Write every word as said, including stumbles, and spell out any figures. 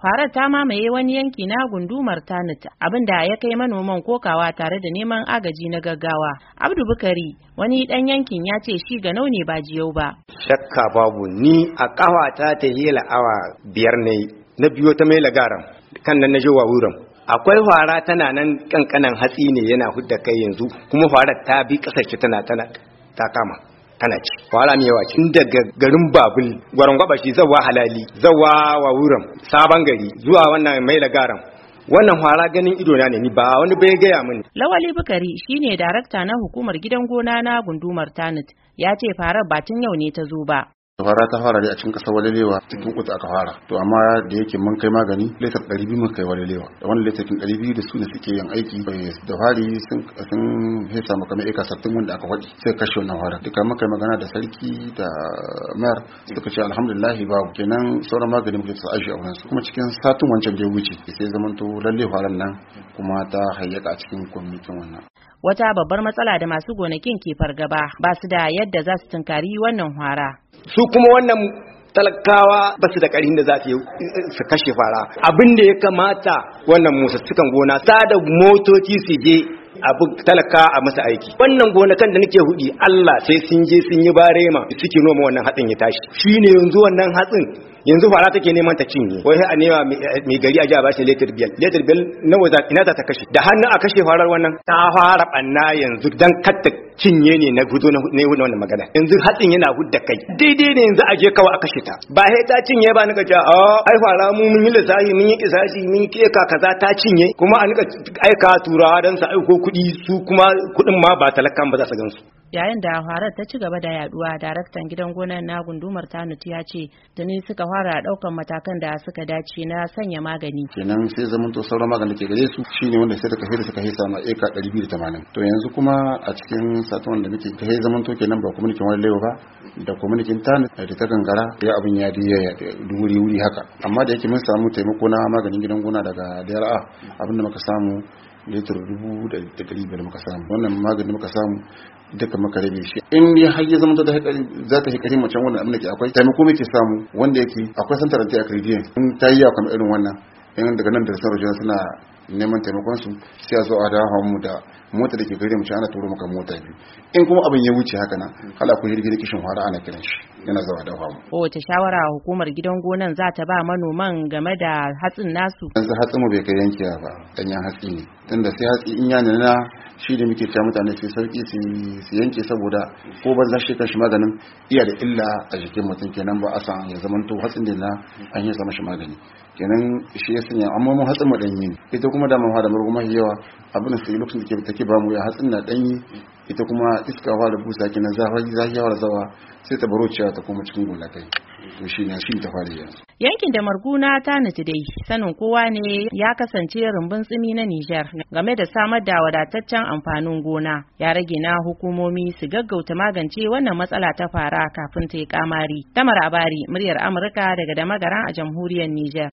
Farar ta mamaye wani yanki na gundumar Tanit, abinda ya kai manoman kokawa tare da neman agaji na gaggawa. Abdu Bukari, wani dan yankin, ya ce shi ga ne ba jiyau ba. Shakka babu, ni a kawata ta hela awa biyar ne na biyo ta mai lagaran kan nan na je wa wurin. Akwai fara tana nan kankanan hatsi ne yana hudda kai yanzu, kuma farar ta bi kasashe tana tana ta kama kana ci. Fara mai yawa ci daga garin Babul, gwaron gwaba shi zawa Halali, zawa wa wurin Sabon Gari zuwa wannan mai lagaran. Wannan fara ganin ido na ne, ni ba wani bai gaya mini. Lawali Bukari shine darakta na hukumar gidan gona na gundumar Tanit, ya ce farar ba tun yau ne ta zo ba. Fara ta fara ne a cikin kasar walelewa cikin kuta aka fara, to amma da yake mun kai magani litar ɗari biyu mun kai walelewa, da wannan litar ɗari biyu da su ne suke yin aiki. Da fari sun sun hesa maka mai eka sattin wanda aka faɗi sai kashe wannan fara. Duka mun kai magana da sarki da mayar suka ce alhamdulillah babu, kenan sauran magani muke sa aji a wurin su. Kuma cikin satin wancan da ya wuce sai zamanto lalle faran nan kuma ta hayyaka a cikin kwamitin wannan. Wata babbar matsala da masu gonakin ke fargaba ba su da yadda za su tunkari wannan fara. Su kuma wannan talakawa ba su da ƙarin da za su su kashe fara. Abin da ya kamata wannan musassukan gona ta da motoci su je abu talaka a masa aiki. Wannan gonakan da nake hudi Allah sai sun je sun yi barema suke noma wannan hatsin ya tashi. Shine yanzu wannan hatsin yanzu fara take neman ta cinye, wai a nema mai gari a ji a bashi letter bill letter bill nawa za ina za ta kashe da hannu a kashe farar wannan ta fara banna yanzu dan katta cinye ne na gudo na ne wannan magana. Yanzu hatsin yana hudda kai daidai ne yanzu a je kawai a kashe ta, ba sai ta cinye ba nika ja a ai fara mu mun yi lissafi mun yi kisashi mun yi keka kaza ta cinye, kuma a nika aika turawa dan su aiko kuɗi, su kuma kuɗin ma ba talakan ba za su gansu. Yayin da farar ta ci gaba da yaduwa, daraktan gidan gonar na gundumar Tanut ya ce da ne suka fara daukan matakan da suka dace na sanya magani. Kenan sai zaman to sauran magani ke gare su shine wanda sai da kafe da suka hisa ma eka ɗari biyu da tamanin. To yanzu kuma a cikin satuwan da muke kai zaman to kenan ba communication wani lewa ba da communication Tanut da ta gangara ya abin ya diya ya wuri wuri haka. Amma da yake mun samu taimako na maganin gidan gona daga D R A, abinda muka samu litir dubu da ɗari biyar muka samu. Wannan magani muka samu duka muka rabe shi. In ne har ya zama da za ta hikari macen wannan abin da ke akwai taimako muke samu wanda yake akwai santar ta accreditation in ta yi yawa kamar irin wannan, in daga nan da sauran suna neman taimakon su sai a zo a dawo mu da mota da ke gare mu ana turo maka mota biyu. In kuma abin ya wuce haka nan hala ku jirgin kishin fara ana kiran shi yana zawa dawo mu. Wace shawara hukumar gidan gonan za ta ba manoman game da hatsin nasu? Yanzu hatsin mu bai kai yankiya ba, danyen hatsi ne, tunda sai hatsi in ya nuna shi da muke cewa mutane sai sauki su yanke, saboda ko ban za shi kan shi maganin iya da illa a jikin mutum, kenan ba a san ya zama to hatsin da na an yi zama shi magani, kenan shi ya sanya. Amma mun hatsin mu danyi ne, ita kuma da mun hada murguma yawa abin sai lokacin da ke take ba mu ya hatsin na danyi, ita kuma iska fa da busa kenan zafi zafi yawa zawa sai ta baro ciya ta koma cikin gonakai. To shi ne shi ta fara yanzu. Yankin da Marguna Tanit dai sanin kowa ne ya kasance rumbun tsimi na Nijar game da samar da wadataccen amfanin gona. Ya rage na hukumomi su gaggauta magance wannan matsala ta fara kafin ta yi kamari. Tamar Abari, muryar Amurka daga Damagaran a jamhuriyar Nijar.